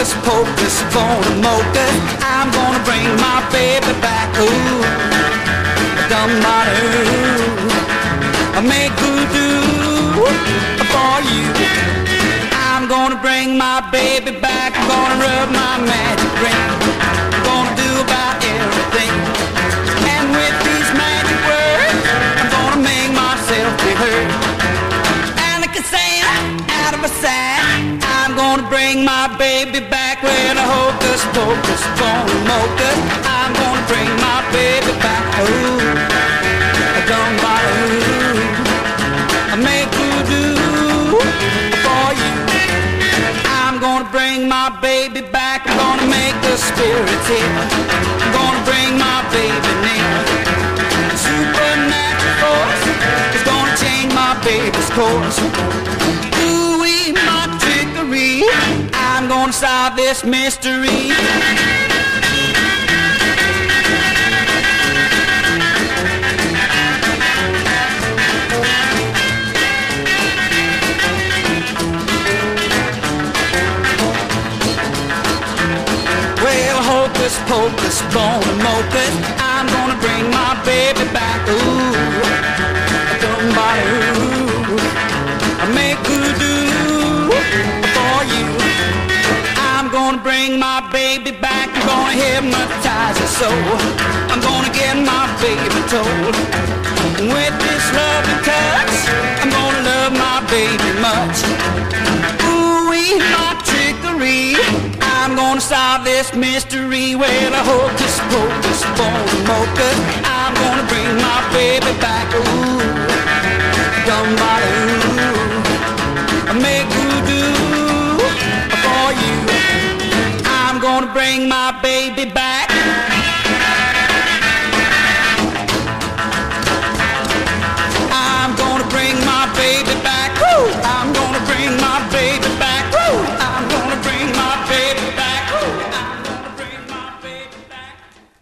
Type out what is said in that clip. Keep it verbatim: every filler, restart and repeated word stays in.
hocus pocus, gonna mocus. I'm gonna bring my baby back. Ooh, somebody, I make voodoo for you. I'm gonna bring my baby back. I'm gonna rub my magic ring. I'm gonna do about everything. And with these magic words, I'm gonna make myself be heard. And like a sound out of a sign, I'm gonna bring my baby back. With a hocus pocus, gonna mocus. I'm gonna bring my baby back. Ooh, somebody, I make voodoo for you. I'm gonna bring my baby back. I'm gonna make the spirits here. I'm gonna bring my baby near. Supernatural force is gonna change my baby's course. Ooh-wee, my trickery, I'm gonna solve this mystery. Hocus pocus, gonna mocus. I'm gonna bring my baby back. Ooh, somebody, ooh, I make voodoo for you. I'm gonna bring my baby back. I'm gonna hypnotize her soul. I'm gonna get my baby told. With this loving touch, I'm gonna love my baby much. Ooh, my trickery, I'm gonna solve this mystery. Well, a hocus pocus, gonna mocus. I'm gonna bring my baby back. Ooh, somebody, ooh, I make voodoo for you. I'm gonna bring my baby back.